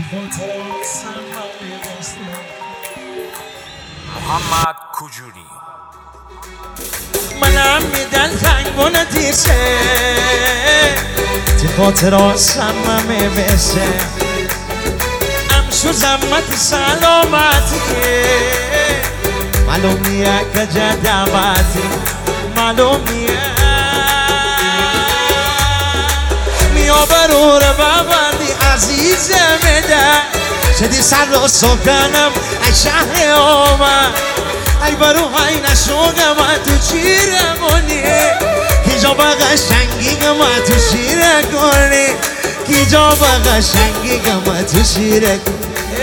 محمد کجوری منم میدن تنگونه دیسه تی خاطر سممه بسه امشو زمت سلامتی معلوم نیه که جدواتی معلوم نیه میا برور ببندی عزیزه میده شدی سر رو سکنم ای شهر آمد ای برو های نشوگم تو چیره کنی کی جا با قشنگیگم تو شیره کنی کی جا با قشنگیگم تو شیره کنی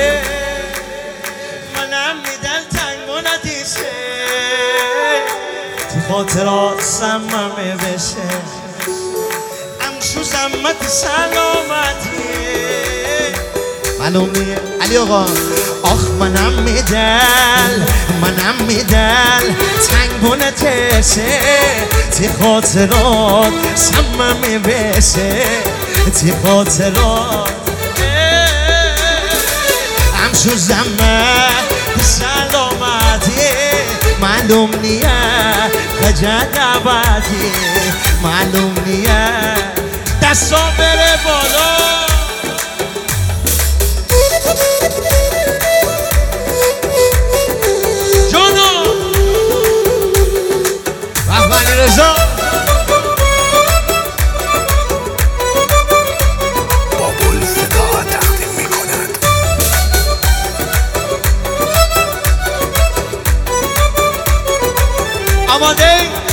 منم میدل تنگو ندیشه تی خاطرات سممه بشه امشو زمت سلامتی معلومیه علی آقا آخ منم میدل تنگونه تسه تی خاطرات سممه بسه تی خاطرات امشو زمت سلامتی معلوم نیه خجد عبادی معلوم نیه دستا بره بالا جانو رحمانی رضا بابول صدا تقدیم میکند آماده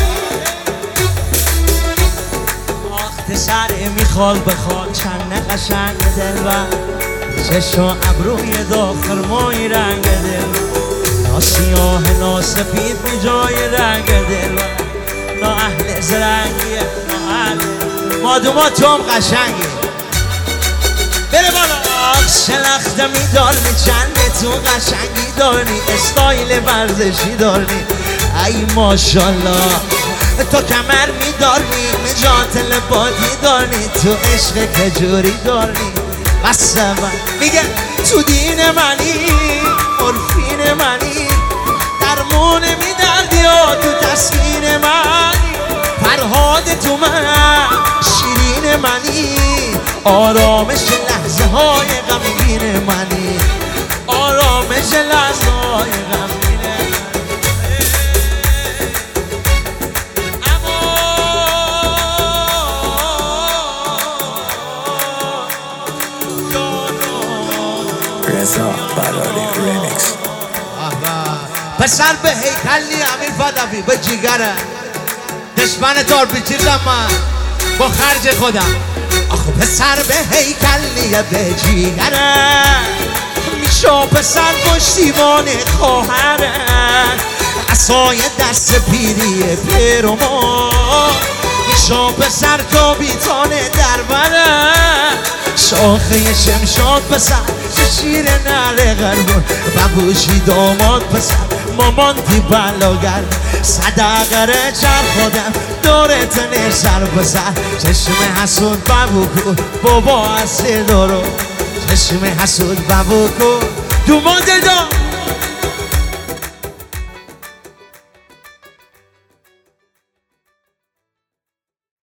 آخت سره میخوال بخوال چند قشنگ دلبر چشم ابروی داخل مای رنگ دل نا سیاه نا سفید بی جای رنگ دل نا اهل زرنگیه نا اهل مادوماتوم قشنگی بره بالا آخ شلخته میدارنی چنده تو قشنگی دارنی استایل ورزشی دارنی ای ماشالله تو کمر میدارنی نجات لبادی دارنی تو عشق کجوری دارنی بس من میگه تو دین منی عرفین منی درمون میدردی و تو تسکین منی فرهاد تو من شیرین منی آرامش لحظه های غمگین منی آرامش لحظه های غمگین رضا براری ریمیکس پسر به هیکلی امیر فدوی به جیگره دشمن تار بیچیزم من با خرج خودم آخه پسر به هیکلی به جیگره میشا پسر پشتیبان خواهره عصای دست پیری پیرما میشا پسر کابیتان دربره شاخه شمشاد پسر شیر نره غربون ببوشی داماد پسر مامان دی بلاگر صدقره چر خودم دورت نشر پسر چشم حسود ببو کن بابا اصل دارو چشم حسود ببو کن دومان دلدار